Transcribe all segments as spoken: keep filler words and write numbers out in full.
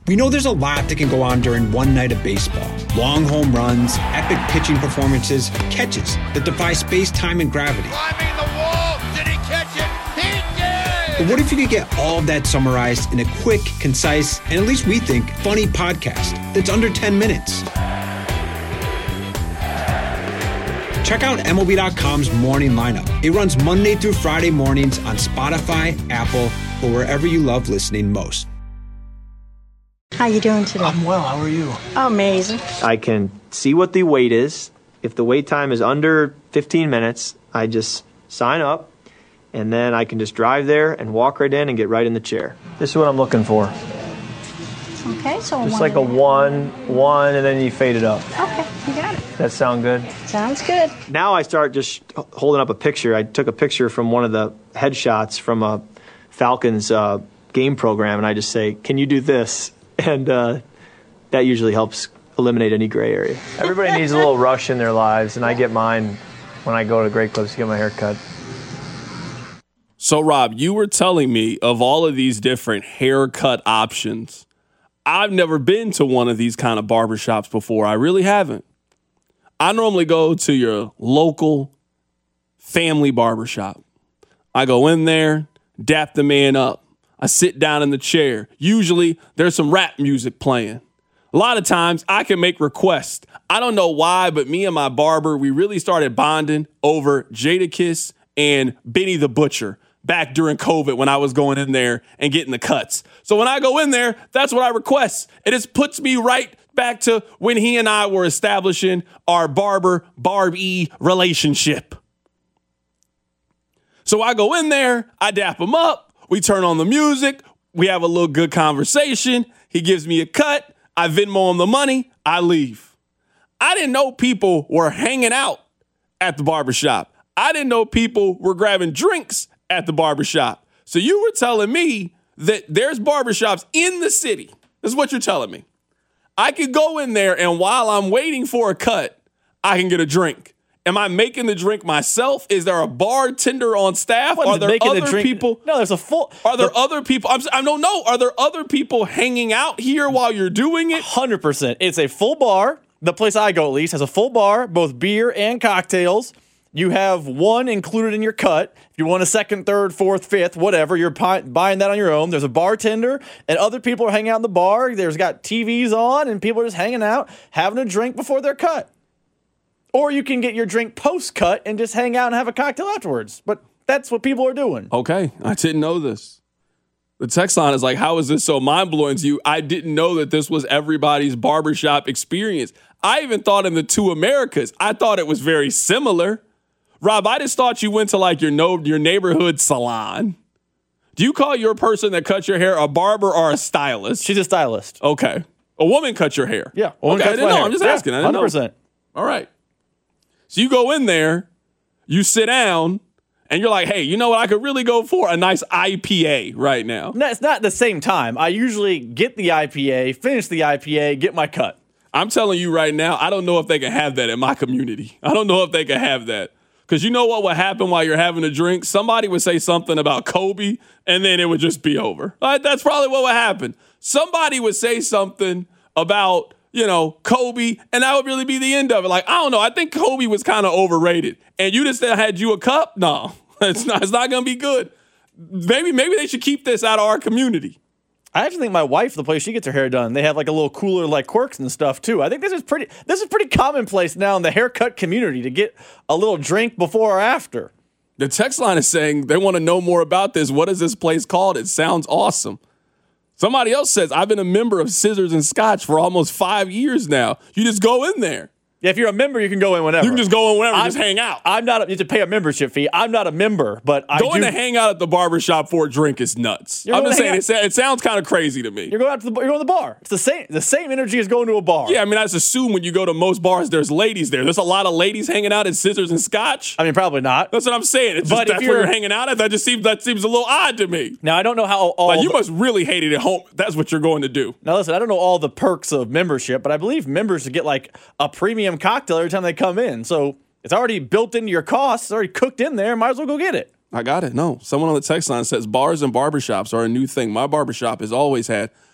We know there's a lot that can go on during one night of baseball. Long home runs, epic pitching performances, catches that defy space, time, and gravity. Climbing the wall, did he catch it? He did! But what if you could get all of that summarized in a quick, concise, and at least we think, funny podcast that's under ten minutes? Check out M L B dot com's Morning Lineup. It runs Monday through Friday mornings on Spotify, Apple, or wherever you love listening most. How you doing today? I'm well. How are you? Amazing. I can see what the wait is. If the wait time is under fifteen minutes, I just sign up, and then I can just drive there and walk right in and get right in the chair. This is what I'm looking for. Okay, so Just like a one, one, and then you fade it up. Okay, you got it. That sound good? Sounds good. Now I start just holding up a picture. I took a picture from one of the headshots from a Falcons uh, game program, and I just say, "Can you do this?" And uh, that usually helps eliminate any gray area. Everybody needs a little rush in their lives, and I get mine when I go to Great Clips to get my hair cut. So, Rob, you were telling me of all of these different haircut options. I've never been to one of these kind of barbershops before. I really haven't. I normally go to your local family barbershop. I go in there, dap the man up. I sit down in the chair. Usually there's some rap music playing. A lot of times I can make requests. I don't know why, but me and my barber, we really started bonding over Jadakiss and Benny the Butcher back during COVID when I was going in there and getting the cuts. So when I go in there, that's what I request. It just puts me right back to when he and I were establishing our barber-Barb-E relationship. So I go in there, I dap him up. We turn on the music. We have a little good conversation. He gives me a cut. I Venmo him the money. I leave. I didn't know people were hanging out at the barbershop. I didn't know people were grabbing drinks at the barbershop. So you were telling me that there's barbershops in the city. This is what you're telling me. I could go in there, and while I'm waiting for a cut, I can get a drink. Am I making the drink myself? Is there a bartender on staff? What, are there making other the drink? people? No, there's a full. Are there the, other people? I'm, I don't know. Are there other people hanging out here while you're doing it? one hundred percent. It's a full bar. The place I go, at least, has a full bar, both beer and cocktails. You have one included in your cut. If you want a second, third, fourth, fifth, whatever, you're pi- buying that on your own. There's a bartender, and other people are hanging out in the bar. There's got T Vs on, and people are just hanging out, having a drink before their cut. Or you can get your drink post-cut and just hang out and have a cocktail afterwards. But that's what people are doing. Okay, I didn't know this. The text line is like, how is this so mind-blowing to you? I didn't know that this was everybody's barbershop experience. I even thought in the two Americas, I thought it was very similar. Rob, I just thought you went to like your no, your neighborhood salon. Do you call your person that cuts your hair a barber or a stylist? She's a stylist. Okay. A woman cuts your hair? Yeah. Okay, I didn't know. Hair. I'm just yeah, asking. I didn't one hundred percent. know. All right. So you go in there, you sit down, and you're like, hey, you know what? I could really go for a nice I P A right now. No, it's not the same time. I usually get the I P A, finish the I P A, get my cut. I'm telling you right now, I don't know if they can have that in my community. I don't know if they can have that. Because you know what would happen while you're having a drink? Somebody would say something about Kobe, and then it would just be over. Right? That's probably what would happen. Somebody would say something about, you know, Kobe, and that would really be the end of it. Like, I don't know. I think Kobe was kind of overrated. And you just had you a cup? No, it's not, it's not going to be good. Maybe, maybe they should keep this out of our community. I actually think my wife, the place she gets her hair done, they have like a little cooler like quirks and stuff too. I think this is pretty this is pretty commonplace now in the haircut community to get a little drink before or after. The text line is saying they want to know more about this. What is this place called? It sounds awesome. Somebody else says, I've been a member of Scissors and Scotch for almost five years now. You just go in there. Yeah, if you're a member, you can go in whenever. You can just go in whenever, I'm, just hang out. I'm not, a, you have to pay a membership fee. I'm not a member, but I Going do. to hang out at the barbershop for a drink is nuts. You're I'm just saying, it, it sounds kind of crazy to me. You're going out to the, you're going to the bar. It's the same, the same energy as going to a bar. Yeah, I mean, I just assume when you go to most bars, there's ladies there. There's a lot of ladies hanging out at Scissors and Scotch. I mean, probably not. That's what I'm saying. It's just But if that's where you're- you're hanging out at. That just seems, that seems a little odd to me. Now, I don't know how all... Like, you the- must really hate it at home. That's what you're going to do. Now, listen, I don't know all the perks of membership, but I believe members get like a premium cocktail every time they come in. So it's already built into your costs. It's already cooked in there. Might as well go get it. I got it. No. Someone on the text line says bars and barbershops are a new thing. My barbershop has always had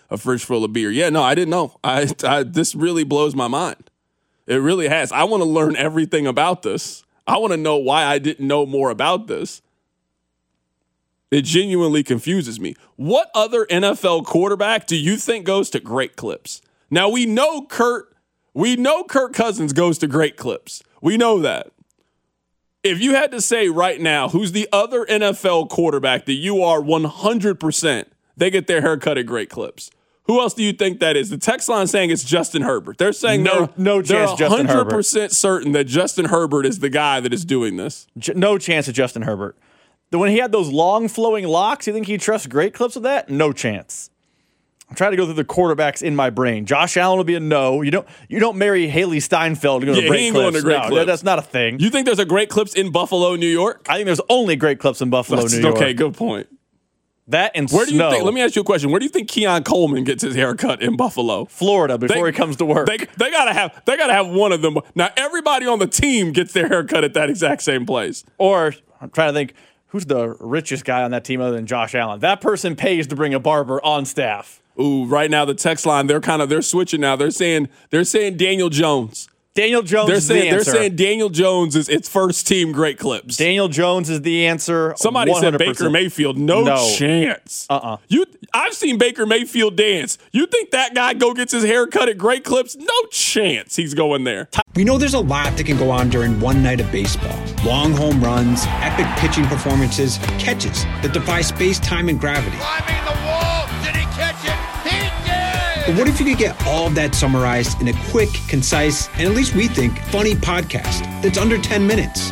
a fridge full of beer. Yeah, no, I didn't know. I, I this really blows my mind. It really has. I want to learn everything about this. I want to know why I didn't know more about this. It genuinely confuses me. What other N F L quarterback do you think goes to Great Clips? Now, we know Kurt, we know Kirk Cousins goes to Great Clips. We know that. If you had to say right now, who's the other N F L quarterback that you are one hundred percent they get their haircut at Great Clips? Who else do you think that is? The text line saying it's Justin Herbert. They're saying no, they're, no chance they're Justin Herbert. one hundred percent certain that Justin Herbert is the guy that is doing this. No chance of Justin Herbert. When he had those long flowing locks, you think he trusts Great Clips with that? No chance. I'm trying to go through the quarterbacks in my brain. Josh Allen will be a no. You don't you don't marry Haley Steinfeld to go Yeah, to Great he ain't Clips. going to Great no, Clips. That's not a thing. You think there's a Great Clips in Buffalo, New York? I think there's only Great Clips in Buffalo, That's, New York. Okay, good point. That and Where do you snow. think? Let me ask you a question. Where do you think Keon Coleman gets his haircut in Buffalo? Florida before They- he comes to work. They they gotta have they gotta have one of them. Now everybody on the team gets their haircut at that exact same place. Or I'm trying to think, who's the richest guy on that team other than Josh Allen? That person pays to bring a barber on staff. Ooh, right now the text line they're kind of they're switching now. They're saying they're saying Daniel Jones. Daniel Jones They're is saying the they're answer. saying Daniel Jones is its first team Great Clips. Daniel Jones is the answer. Somebody one hundred percent. said Baker Mayfield. No, No. chance. Uh-uh. You, I've seen Baker Mayfield dance. You think that guy go gets his hair cut at Great Clips? No chance he's going there. We know there's a lot that can go on during one night of baseball. Long home runs, epic pitching performances, catches that defy space, time, and gravity. Climbing the wall. Did he catch it? He did! But what if you could get all of that summarized in a quick, concise, and at least we think, funny podcast that's under ten minutes?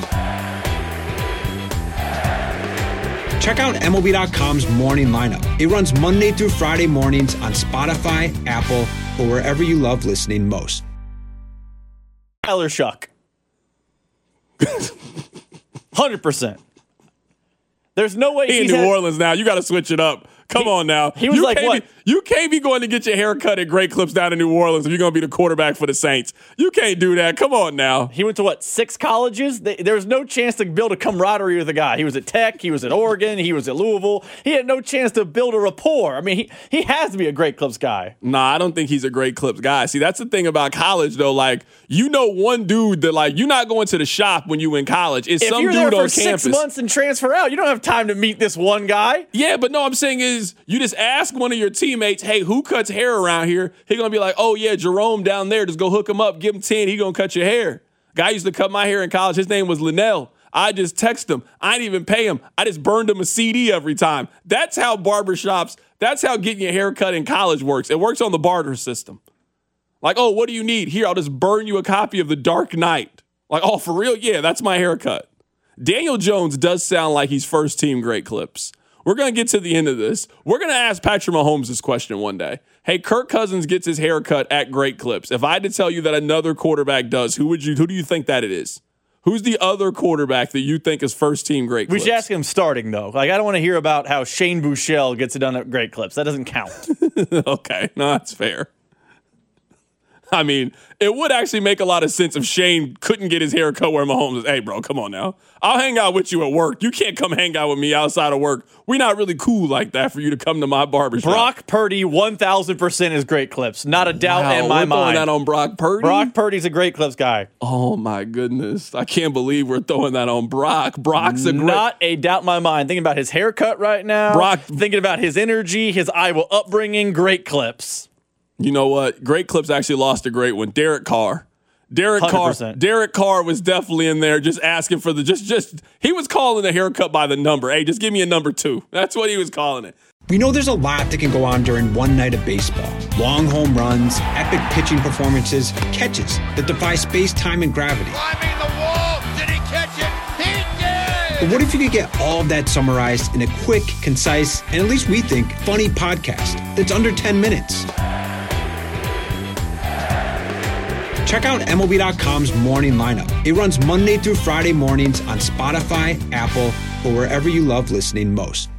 Check out M L B dot com's Morning Lineup. It runs Monday through Friday mornings on Spotify, Apple, or wherever you love listening most. Tyler Shuck. one hundred percent. There's no way He in he's New had- Orleans now. You got to switch it up. Come He- on now. he was you like, can't what? Be, you can't be going to get your hair cut at Great Clips down in New Orleans if you're going to be the quarterback for the Saints. You can't do that. Come on now. He went to what, six colleges? They- There's no chance to build a camaraderie with the guy. He was at Tech, he was at Oregon, he was at Louisville. He had no chance to build a rapport. I mean, he, he has to be a Great Clips guy. Nah, I don't think he's a Great Clips guy. See, that's the thing about college, though. Like, you know one dude that, like, you're not going to the shop when you in college. It's If some you're dude there for on six campus. months and transfer out, you don't have time to meet this one guy. Yeah, but no, I'm saying is you just ask one of your teammates, hey, who cuts hair around here? He gonna be like, oh yeah, Jerome down there. Just go hook him up, give him ten. He gonna cut your hair. Guy used to cut my hair in college. His name was Linnell. I just text him. I didn't even pay him. I just burned him a C D every time. That's how barbershops, that's how getting your hair cut in college works. It works on the barter system. Like, oh, what do you need? Here, I'll just burn you a copy of The Dark Knight. Like, oh, for real? Yeah, that's my haircut. Daniel Jones does sound like he's first team Great Clips. We're going to get to the end of this. We're going to ask Patrick Mahomes this question one day. Hey, Kirk Cousins gets his haircut at Great Clips. If I had to tell you that another quarterback does, who would you? Who do you think that it is? Who's the other quarterback that you think is first team Great We Clips? should ask him starting, though. Like, I don't want to hear about how Shane Buechele gets it done at Great Clips. That doesn't count. Okay, no, that's fair. I mean, it would actually make a lot of sense if Shane couldn't get his hair cut where Mahomes is. Hey, bro, come on now. I'll hang out with you at work. You can't come hang out with me outside of work. We're not really cool like that for you to come to my barbershop. Brock Purdy, one thousand percent is Great Clips. Not a doubt Wow, in my we're throwing mind. that on Brock Purdy? Brock Purdy's a Great Clips guy. Oh, my goodness. I can't believe we're throwing that on Brock. Brock's a great... Not a doubt in my mind. Thinking about his haircut right now. Brock- Thinking about his energy, his Iowa upbringing. Great Clips. You know what? Great Clips actually lost a great one. Derek Carr. Derek one hundred Carr. percent. Derek Carr was definitely in there just asking for the just just he was calling the haircut by the number. Hey, just give me a number two. That's what he was calling it. We know there's a lot that can go on during one night of baseball. Long home runs, epic pitching performances, catches that defy space, time, and gravity. Climbing the wall. Did he catch it? He did! But what if you could get all of that summarized in a quick, concise, and at least we think, funny podcast that's under ten minutes? Check out M L B dot com's Morning Lineup. It runs Monday through Friday mornings on Spotify, Apple, or wherever you love listening most.